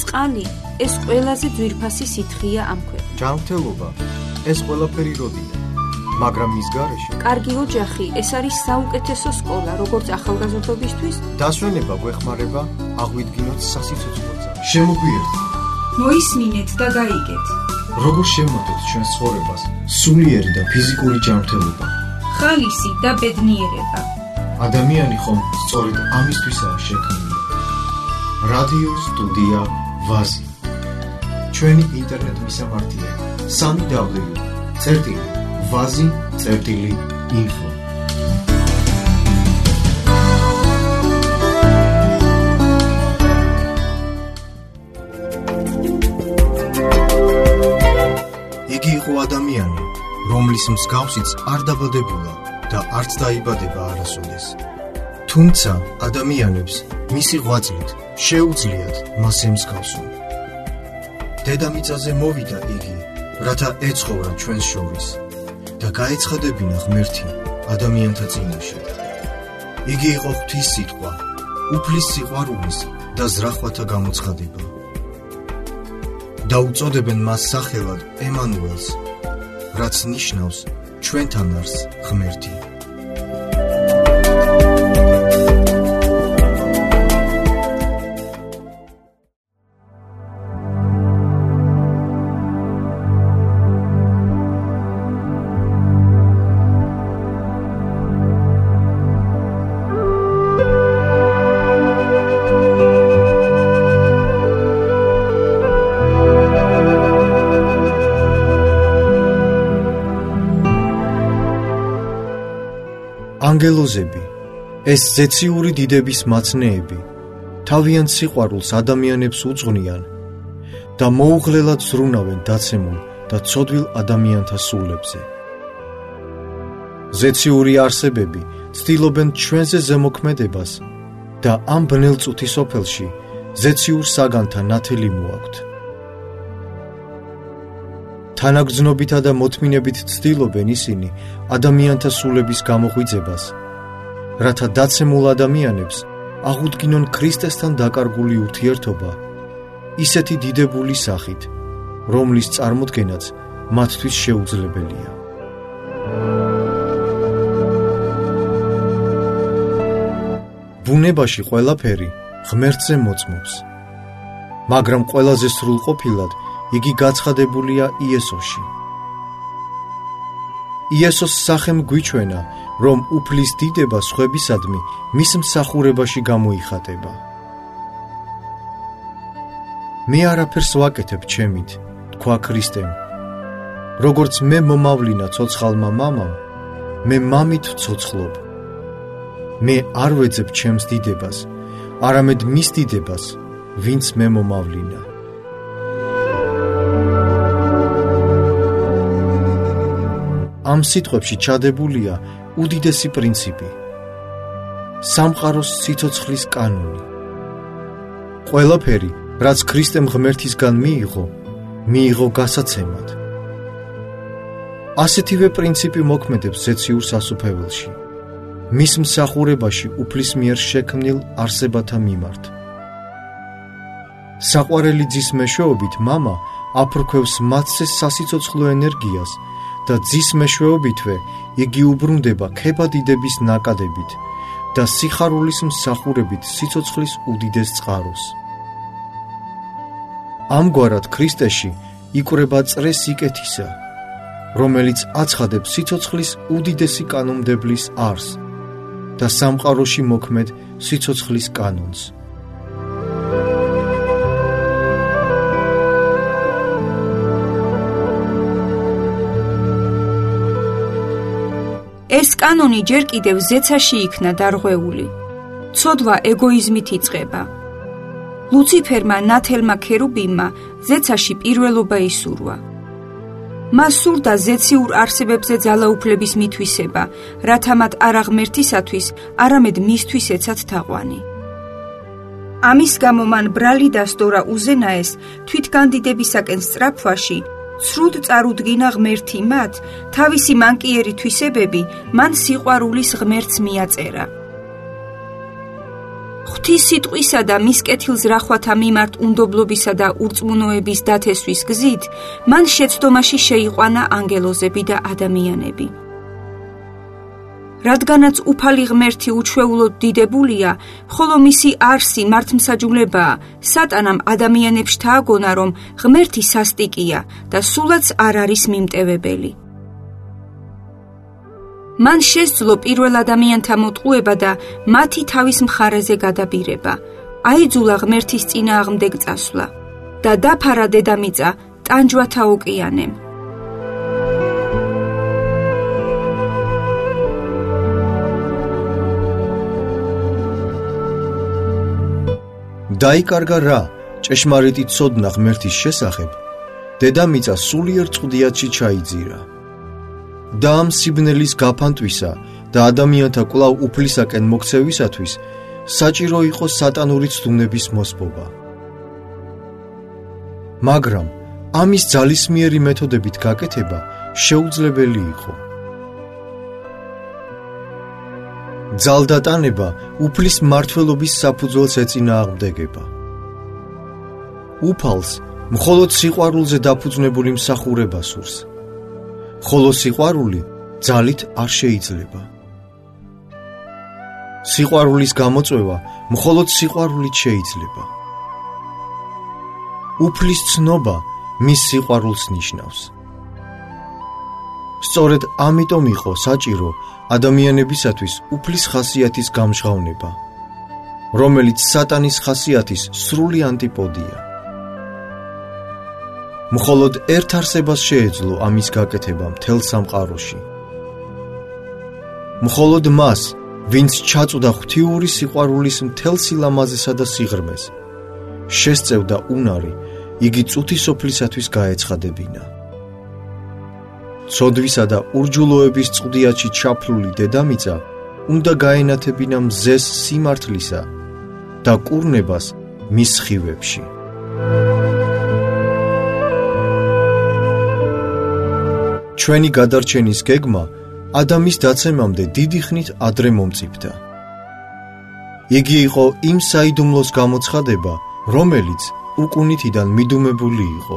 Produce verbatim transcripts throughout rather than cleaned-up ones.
წყალი ეს ყველაზე ძვირფასი სითხეა ამ ქვეყნად. ჯანმრთელობა ეს ყველაფერი როდია, მაგრამ მის გარეშე კარგი ოჯახი ეს არის საუკეთესო სკოლა, როგორც ახალგაზრდობისთვის. დასვენება გვეხმარება აღვიდგინოთ სასიცოცხლოზე. შემოგვიერთდეთ. მოისმინეთ და გაიგეთ. როგორ შევმატოთ ჩვენს ცხოვრებას სულიერი და ფიზიკური ჯანმრთელობა, ხალისი და ბედნიერება. ადამიანი ხომ სწორედ ამისთვისაა შექმნილი. რადიო სტუდია ვაზი. ჩვენი ინტერნეტ მისამართია სამი დაბლიუ წერტილი ვაზი წერტილი ინფო. იგი იყო ადამიანი, რომლის მსგავსიც არ დაბადებულა და არც დაიბადება არასოდეს. თუმცა ადამიანებს მისი ღვაწლით შეუძლიათ მას ემსგავსონ. დედამიწაზე მოვიდა იგი, რათა ეცხოვრა ჩვენს შორის და გაეცხადებინა ღმერთი ადამიანთა წინაშე. იგი იყო ღვთის სიტყვა, უფლის სიყვარულის და ზრახვათა გამოცხადება. და უწოდებენ მას სახელად ემანუელს, რაც ნიშნავს ჩვენთან არის ღმერთი. ანგელოზები, ეს ზეციური დიდების მაცნეები, თავიანთ სიყვარულს ადამიანებს უძღვნიან და მოუღლელად ზრუნავენ დაცემულ და ცოდვილ ადამიანთა სულებზე. ზეციური არსებები ცდილობენ ჩვენზე ზემოქმედებას და ამ ბნელწუთი სოფელში ზეციურ საგანთა ნათელი მოაქვთ. თანაგრძნობითა და მოთმინებით ცდილობენ ისინი ადამიანთა სულების გამოღვიძებას, რათა დაცემულ ადამიანებს აღუდგინონ ქრისტესთან დაკარგული ურთიერთობა ისეთი დიდებული სახით, რომლის წარმოდგენაც მათთვის შეუძლებელია. ბუნებაში ყველაფერი ღმერთზე მოწმობს, მაგრამ ყველაზე სრულყოფილად იგი გაცხადებულია იესოში. იესოს სახემ გვიჩვენა, რომ უფლის დიდება სხვებისადმი მის მსახურებაში გამოიხატება. მე არაფერს ვაკეთებ ჩემით, თქვა ქრისტემ. როგორც მე მომავლინა ცოცხალმა მამამ, მე მამით ვცოცხლობ. მე არ ვეძებ ჩემს დიდებას, არამედ მის დიდებას, ვინც მე მომავლინა. ამ სიტყვებში ჩადებულია უდიდესი პრინციპი, სამყაროს სიცოცხლის კანონი. ყველაფერი, რაც ქრისტემ ღმერთისგან მიიღო, მიიღო გასაცემად. ასეთივე პრინციპი მოქმედებს ზეციურ სასუფეველში, მის მსახურებაში უფლის მიერ შექმნილ არსებათა მიმართ. საყვარელი ძის მეშვეობით მამა აფრქვევს მათზე სასიცოცხლო ენერგიას და ძის მეშვეობითვე იგი უბრუნდება ქებადიდების ნაკადებით და სიხარულის მსახურებით სიცოცხლის უდიდეს წყაროს. ამგვარად ქრისტეში იკვრება წრე სიკეთისა, რომელიც აცხადებს სიცოცხლის უდიდესი კანონმდებლის არსს და სამყაროში მოქმედ სიცოცხლის კანონს. ეს კანონი ჯერ კიდევ ზეცაში იქნა დარღვეული. ცოდვა ეგოიზმით იწყება. ლუციფერმა ნათელმა ქერუბიმმა ზეცაში პირველობა ისურვა. მას სურდა ზეციურ არსებებზე ძალაუფლების მითვისება, რათა მათ არა ღმერთისათვის, არამედ მისთვის ეცათ თაყვანი. ამის გამო მან ბრალი დასდორა უზენაეს თვითგანდიდებისაკენ სწრაფვაში, სრუდ წარუდგინა ღმერთი მათ, თავისი მანკიერი თვისებები მან სიყვარულის ღმერთს მიაწერა. ღვთის სიტყვისა და მის კეთილზრახვათა მიმართ უნდობლობისა და ურწმუნოების დათესვის გზით მან შეცდომაში შეიყვანა ანგელოზები და ადამიანები. რადგანაც უფალი ღმერთი უჩვეულოდ დიდებულია, ხოლო მისი არსი მართლმსაჯულებაა, სატანამ ადამიანებს შთააგონა, რომ ღმერთი სასტიკია და სულაც არ არის მიმტევებელი. მან შესძლო პირველ ადამიანთა მოტყუება და მათი თავის მხარეზე გადაბირება. აიძულა ღმერთის წინააღმდეგ წასვლა და დაფარა დედამიწა ტანჯვათა ოკეანემ. დაიკარგა რა ჭეშმარიტი ცოდნა ღმერთის შესახებ, დედამიწა სულიერ წყუდიათში ჩაიძირა. და ამ სიბნელის გაფანტვისა და ადამიანთა კვლავ უფლისაკენ მოქცევისათვის საჭირო იყო სატანური ცდუნების მოსპობა. მაგრამ ამის ძალისმიერი მეთოდებით გაკეთება შეუძლებელი იყო. ძალდატანება უფლის მმართველობის საფუძველს ეწინააღმდეგება. უფალს მხოლოდ სიყვარულზე დაფუძნებული მსახურება სურს, ხოლო სიყვარული ძალით არ შეიძლება. სიყვარულის გამოწვევა მხოლოდ სიყვარულით შეიძლება. უფლის ცნობა მის სიყვარულს ნიშნავს. სწორედ ამიტომ იყო საჭირო ადამიანებისათვის უფლის ხასიათის გამჟღავნება, რომელიც სატანის ხასიათის სრული ანტიპოდია. მხოლოდ ერთ არსებას შეეძლო ამის გაკეთება მთელ სამყაროში. მხოლოდ მას, ვინც ჩაწვდა ღვთიური სიყვარულის მთელ სილამაზესა და სიღრმეს, შესწევდა უნარი იგი წუთი სოფლისათვის გაეცხადებინა. ცოდვისა და ურჯულოების წყუდიათში ჩაფლული დედამიწა უნდა გაენათებინა მზეს სიმართლისა და კურნებას მის სხივებში. ჩვენი გადარჩენის გეგმა ადამის დაცემამდე დიდი ხნით ადრე მომწიფდა. იგი იყო იმ საიდუმლოს გამოცხადება, რომელიც უკუნითიდან მიდუმებული იყო.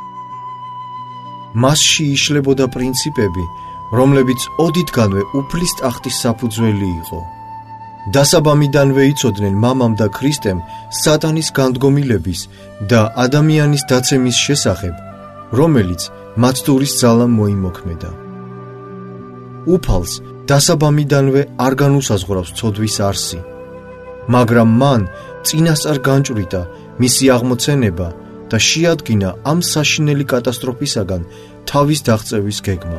მასში იშლებოდა პრინციპები, რომლებიც ოდითგანვე უფლის ტახტის საფუძველი იყო. დასაბამიდანვე იცოდნენ მამამ და ქრისტემ სატანის განდგომილების და ადამიანის დაცემის შესახებ, რომელიც მაცდურის ძალამ მოიმოქმედა. უფალს დასაბამიდანვე არ განუსაზღვრავს ცოდვის არსი, მაგრამ მან წინასწარ განჭვრიტა მისი აღმოცენება და შეადგინა ამ საშინელი კატასტროფისაგან თავის დაღწევის გეგმა.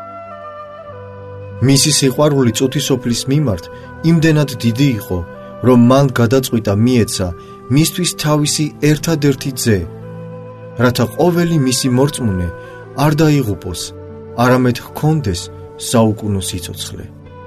მისი სიყვარული წუთისოფლის მიმართ იმდენად დიდი იყო, რომ მან გადაწყვიტა მიეცა მისთვის თავისი ერთადერთი ძე, რათა ყოველი მისი მორწმუნე არ დაიღუპოს, არამედ ჰქონდეს საუკუნო სიცოცხლე.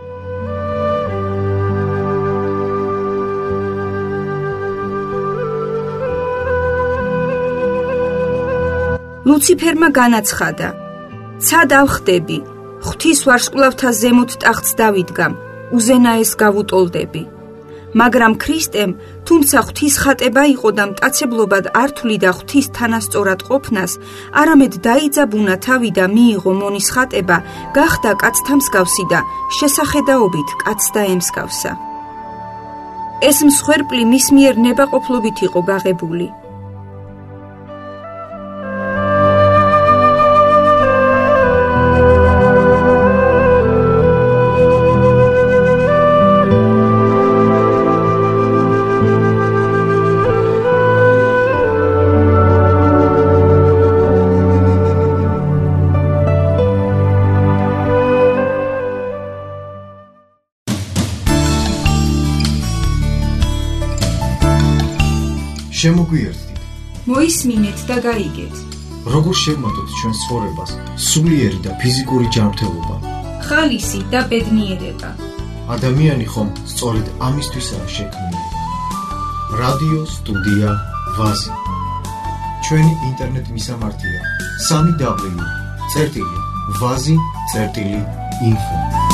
ლუციფერმა განაცხადა: "ცა დავხდები, ღვთის ვარსკვლავთა ზემოთ ტახტს დავიდგამ, უზენაეს გავუტოლდები." მაგრამ ქრისტემ, თუმცა ღვთის ხატება იყო და მტაცებლობად არ თვლიდა ღვთის თანასწორად ყოფნას, არამედ დაიძაბუნა თავი და მიიღო მონის ხატება, გახდა კაცთა მსგავსი და შესახედაობით კაცს დაემსგავსა. ეს მსხვერპლი მის მიერ ნებაყოფლობით იყო გაღებული. შემოგვიერთდით, მოისმინეთ და გაიგეთ. როგორ შევმატოთ ჩვენს ცხოვრებას სულიერი და ფიზიკური ჯანმრთელობა, ხალისი და ბედნიერება. ადამიანი ხომ სწორედ ამისთვისაა შექმნილი. რადიო სტუდია ვაზი. ჩვენი ინტერნეტ მისამართია: სამი დაბლიუ წერტილი ვაზი წერტილი ინფო.